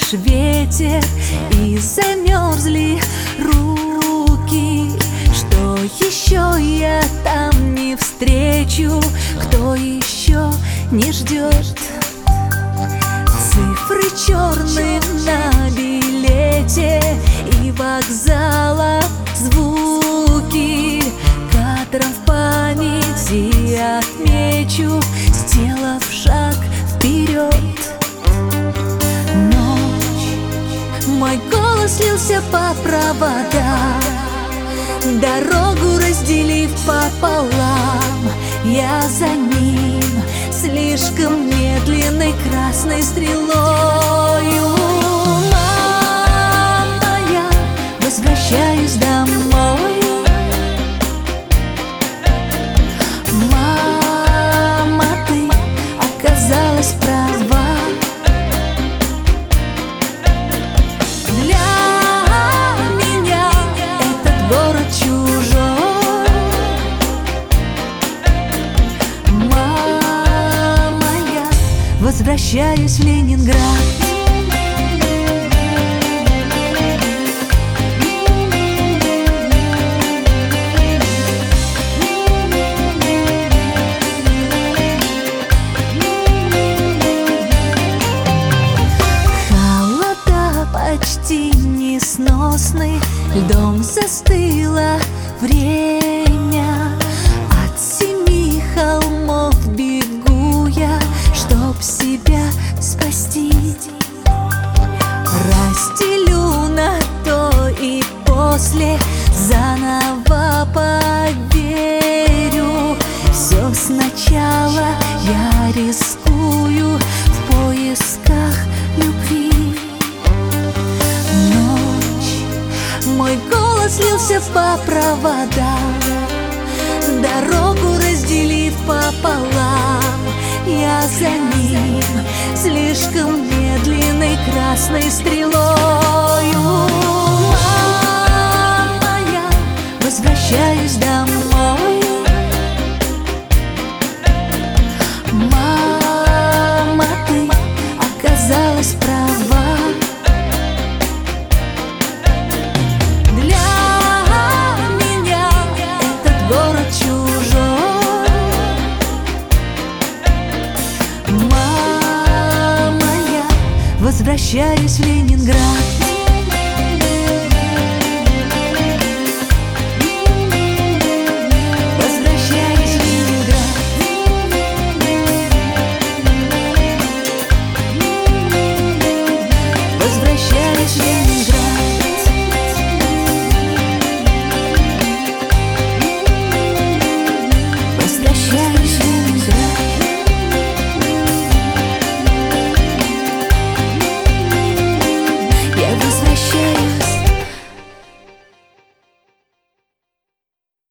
лишь ветер, и замерзли руки. Что еще я там не встречу? Кто еще не ждет? Цифры черные на билете и вокзала звуки. Кадром в памяти отмечу, сделав шаг вперед. Ночь, мой голос лился по проводам, дорогу разделив пополам. Я за ним слишком медленной красной стрелою. Мама, я возвращаюсь домой. Мама, ты оказалась права. Для меня этот город чужой. Мама, я возвращаюсь в Ленинград. Почти несносный, льдом застыло время. От 7 холмов бегу я, чтоб себя спасти. Расстелю на то и после, заново поверю. Все сначала я рискую в поисках любви. Мой голос лился по проводам, дорогу разделив пополам. Я за ним слишком медленной красной стрелою. Мама, я возвращаюсь домой. Мама, ты оказалась права. Возвращаюсь в Ленинград.